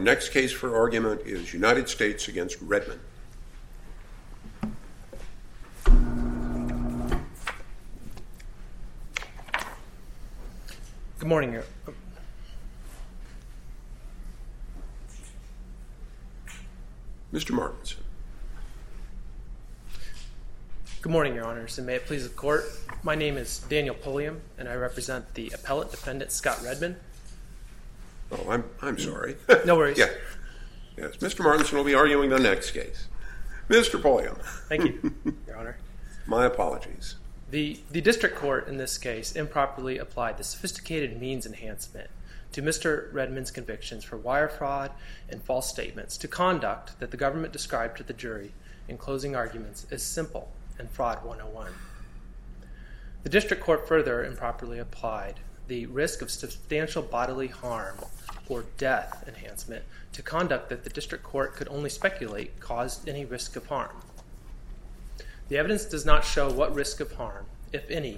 next case for argument is United States against Redmond. Good morning, Mr. Martinson. Good morning, Your Honors, and may it please the Court. My name is Daniel Pulliam, and I represent the appellate defendant, Scott Redmond. Oh, I'm sorry. No worries. Yes, Mr. Martinson will be arguing the next case. Mr. Pulliam. Thank you, Your Honor. My apologies. The district court in this case improperly applied the sophisticated means enhancement to Mr. Redmond's convictions for wire fraud and false statements to conduct that the government described to the jury in closing arguments as simple and fraud 101. The district court further improperly applied the risk of substantial bodily harm or death enhancement to conduct that the district court could only speculate caused any risk of harm. The evidence does not show what risk of harm, if any,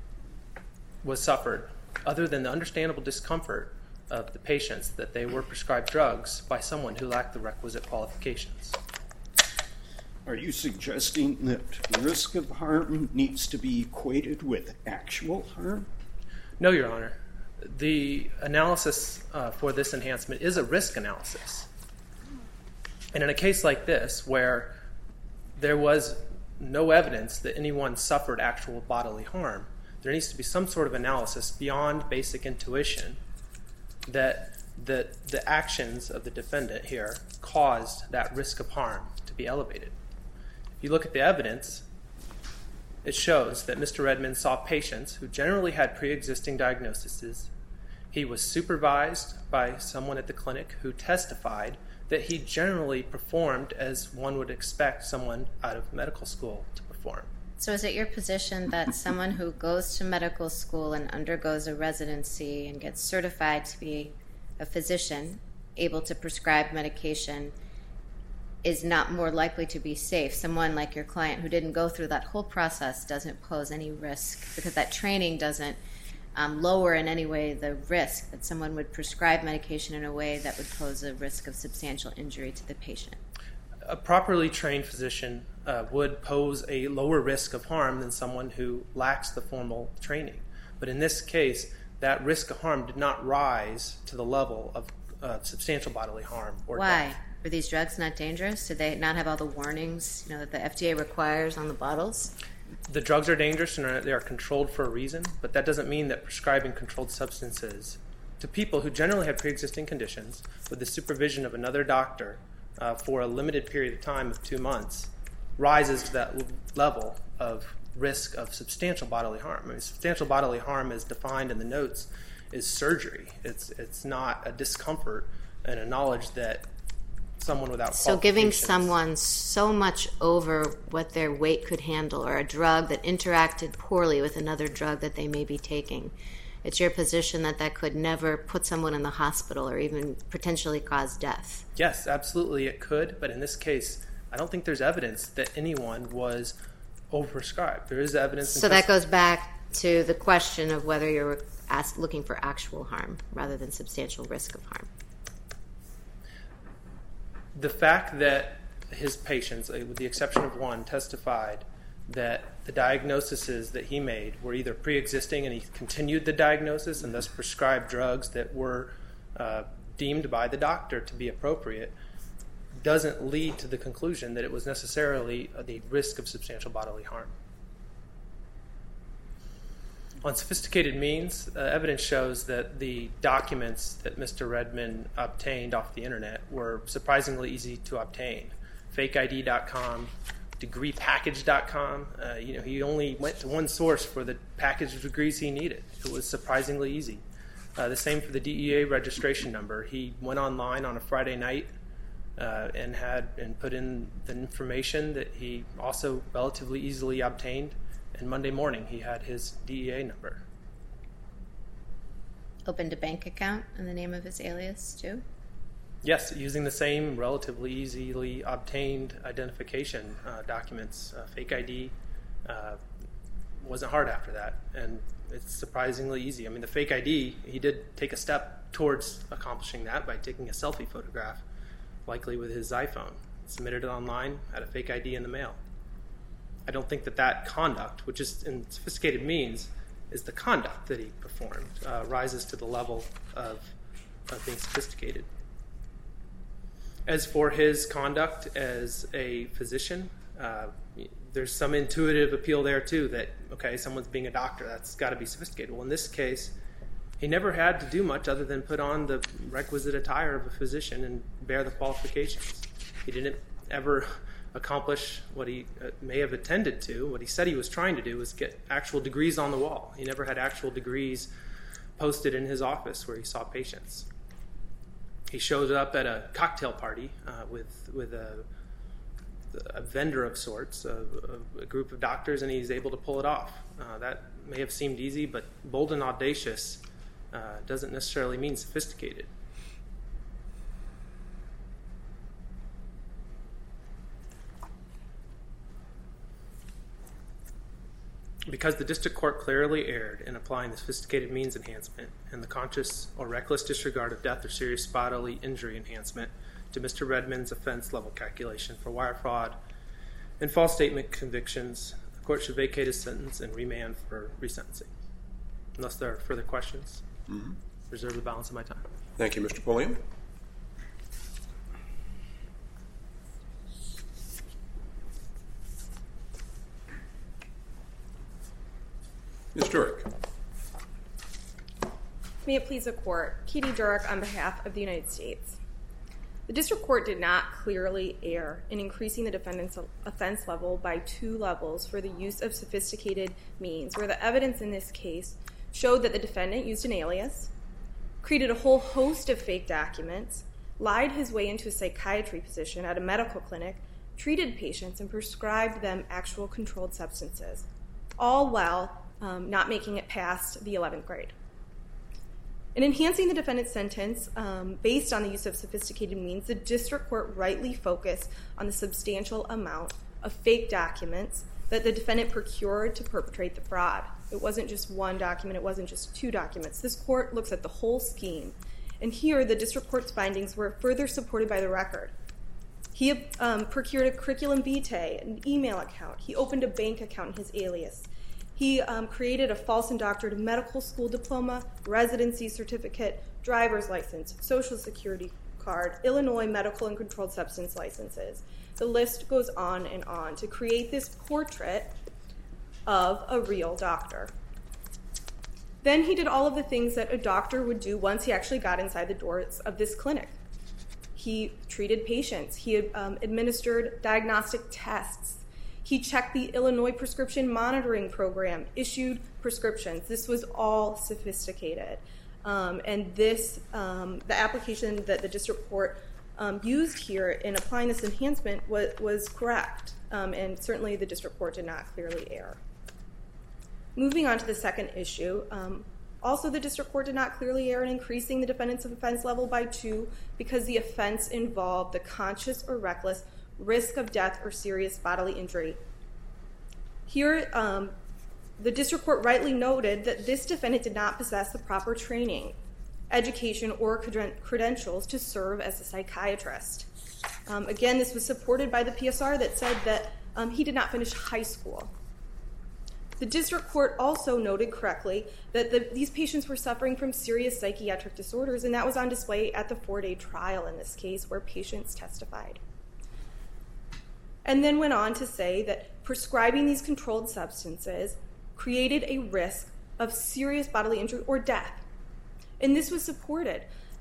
was suffered other than the understandable discomfort of the patients that they were prescribed drugs by someone who lacked the requisite qualifications. Are you suggesting that risk of harm needs to be equated with actual harm? No, Your Honor. The analysis for this enhancement is a risk analysis. And in a case like this, where there was no evidence that anyone suffered actual bodily harm, there needs to be some sort of analysis beyond basic intuition that the actions of the defendant here caused that risk of harm to be elevated. If you look at the evidence, it shows that Mr. Redmond saw patients who generally had pre-existing diagnoses. He was supervised by someone at the clinic who testified that he generally performed as one would expect someone out of medical school to perform. So is it your position that someone who goes to medical school and undergoes a residency and gets certified to be a physician, able to prescribe medication, is not more likely to be safe? Someone like your client who didn't go through that whole process doesn't pose any risk because that training doesn't lower in any way the risk that someone would prescribe medication in a way that would pose a risk of substantial injury to the patient. A properly trained physician would pose a lower risk of harm than someone who lacks the formal training. But in this case, that risk of harm did not rise to the level of substantial bodily harm or Why? death. Were these drugs not dangerous? Did they not have all the warnings that the FDA requires on the bottles? The drugs are dangerous and they are controlled for a reason, but that doesn't mean that prescribing controlled substances to people who generally have pre-existing conditions with the supervision of another doctor for a limited period of time of 2 months rises to that level of risk of substantial bodily harm. I mean, substantial bodily harm as defined in the notes is surgery. It's not a discomfort and a knowledge that someone without qualifications. So giving someone so much over what their weight could handle, or a drug that interacted poorly with another drug that they may be taking, it's your position that that could never put someone in the hospital or even potentially cause death? Yes, absolutely it could, but in this case, I don't think there's evidence that anyone was overprescribed. There is evidence. So that goes back to the question of whether you're looking for actual harm rather than substantial risk of harm. The fact that his patients, with the exception of one, testified that the diagnoses that he made were either pre-existing and he continued the diagnosis and thus prescribed drugs that were deemed by the doctor to be appropriate doesn't lead to the conclusion that it was necessarily the risk of substantial bodily harm. On sophisticated means, evidence shows that the documents that Mr. Redmond obtained off the internet were surprisingly easy to obtain. FakeID.com, DegreePackage.com. He only went to one source for the package of degrees he needed. It was surprisingly easy. The same for the DEA registration number. He went online on a Friday night and put in the information that he also relatively easily obtained. And Monday morning, he had his DEA number. Opened a bank account in the name of his alias, too? Yes, using the same relatively easily obtained identification documents, fake ID, wasn't hard after that, and it's surprisingly easy. I mean, the fake ID, he did take a step towards accomplishing that by taking a selfie photograph, likely with his iPhone, submitted it online, had a fake ID in the mail. I don't think that conduct, which is in sophisticated means, is the conduct that he performed, rises to the level of being sophisticated. As for his conduct as a physician, there's some intuitive appeal there too that, okay, someone's being a doctor, that's got to be sophisticated. Well, in this case, he never had to do much other than put on the requisite attire of a physician and bear the qualifications. He didn't ever accomplish what he may have intended to. What he said he was trying to do was get actual degrees on the wall. He never had actual degrees posted in his office where he saw patients. He showed up at a cocktail party with a vendor of sorts, a group of doctors, and he's able to pull it off. That may have seemed easy, but bold and audacious doesn't necessarily mean sophisticated. Because the district court clearly erred in applying the sophisticated means enhancement and the conscious or reckless disregard of death or serious bodily injury enhancement to Mr. Redmond's offense level calculation for wire fraud and false statement convictions, the court should vacate his sentence and remand for resentencing. Unless there are further questions, reserve the balance of my time. Thank you, Mr. Pulliam. Ms. Durek. May it please the court, Katie Durek on behalf of the United States. The district court did not clearly err in increasing the defendant's offense level by 2 levels for the use of sophisticated means, where the evidence in this case showed that the defendant used an alias, created a whole host of fake documents, lied his way into a psychiatry position at a medical clinic, treated patients, and prescribed them actual controlled substances, all while not making it past the 11th grade. In enhancing the defendant's sentence based on the use of sophisticated means, the district court rightly focused on the substantial amount of fake documents that the defendant procured to perpetrate the fraud. It wasn't just 1 document, it wasn't just 2 documents. This court looks at the whole scheme. And here, the district court's findings were further supported by the record. He procured a curriculum vitae, an email account. He opened a bank account in his alias. He created a false and doctored medical school diploma, residency certificate, driver's license, social security card, Illinois medical and controlled substance licenses. The list goes on and on to create this portrait of a real doctor. Then he did all of the things that a doctor would do once he actually got inside the doors of this clinic. He treated patients. He administered diagnostic tests. He checked the Illinois Prescription Monitoring Program, issued prescriptions. This was all sophisticated. And this, the application that the district court used here in applying this enhancement was correct. And certainly the district court did not clearly err. Moving on to the second issue, also the district court did not clearly err in increasing the defendant's offense level by 2 because the offense involved the conscious or reckless risk of death or serious bodily injury. Here, the district court rightly noted that this defendant did not possess the proper training, education, or credentials to serve as a psychiatrist. Again, this was supported by the PSR that said that he did not finish high school. The district court also noted correctly that these patients were suffering from serious psychiatric disorders, and that was on display at the 4-day trial in this case where patients testified. And then went on to say that prescribing these controlled substances created a risk of serious bodily injury or death. And this was supported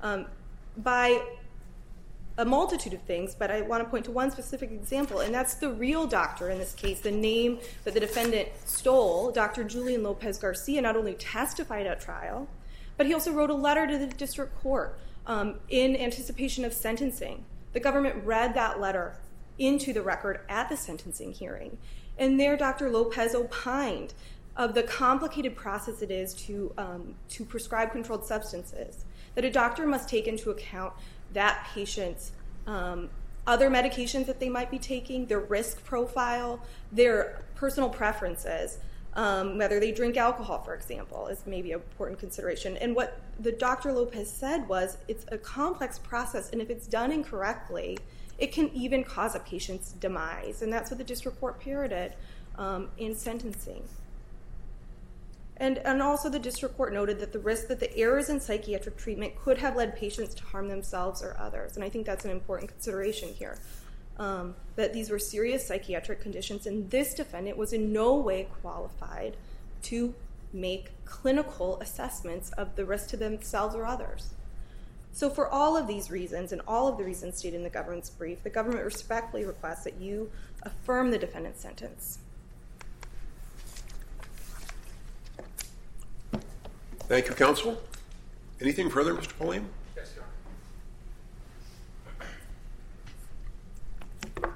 by a multitude of things, but I want to point to one specific example, and that's the real doctor in this case. The name that the defendant stole, Dr. Julian Lopez Garcia, not only testified at trial, but he also wrote a letter to the district court in anticipation of sentencing. The government read that letter into the record at the sentencing hearing. And there, Dr. Lopez opined of the complicated process it is to prescribe controlled substances, that a doctor must take into account that patient's other medications that they might be taking, their risk profile, their personal preferences, Whether they drink alcohol, for example, is maybe an important consideration. And what the Dr. Lopez said was it's a complex process, and if it's done incorrectly, it can even cause a patient's demise. And that's what the district court parroted in sentencing. And also the district court noted that the risk that the errors in psychiatric treatment could have led patients to harm themselves or others. And I think that's an important consideration here. That these were serious psychiatric conditions, and this defendant was in no way qualified to make clinical assessments of the risk to themselves or others. So for all of these reasons, and all of the reasons stated in the government's brief, the government respectfully requests that you affirm the defendant's sentence. Thank you, counsel. Anything further, Mr. Pulliam? Yes, Your Honor.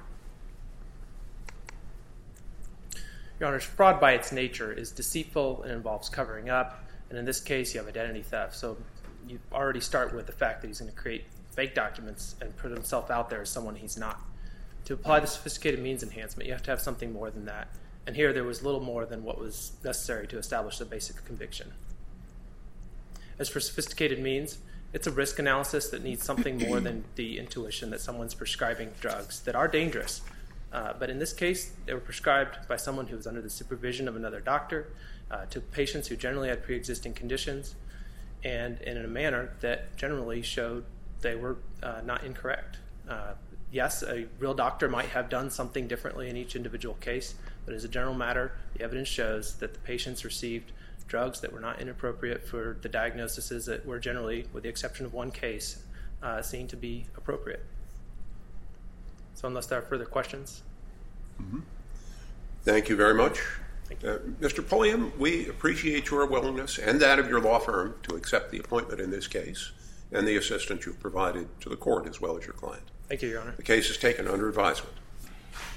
Your Honor, fraud by its nature is deceitful and involves covering up. And in this case, you have identity theft. So you already start with the fact that he's going to create fake documents and put himself out there as someone he's not. To apply the sophisticated means enhancement, you have to have something more than that. And here there was little more than what was necessary to establish the basic conviction. As for sophisticated means, it's a risk analysis that needs something more than the intuition that someone's prescribing drugs that are dangerous. But in this case, they were prescribed by someone who was under the supervision of another doctor to patients who generally had pre-existing conditions, and in a manner that generally showed they were not incorrect. Yes, a real doctor might have done something differently in each individual case, but as a general matter, the evidence shows that the patients received drugs that were not inappropriate for the diagnoses that were generally, with the exception of one case, seen to be appropriate. So unless there are further questions. Mm-hmm. Thank you very much. Mr. Pulliam, we appreciate your willingness and that of your law firm to accept the appointment in this case and the assistance you've provided to the court as well as your client. Thank you, Your Honor. The case is taken under advisement.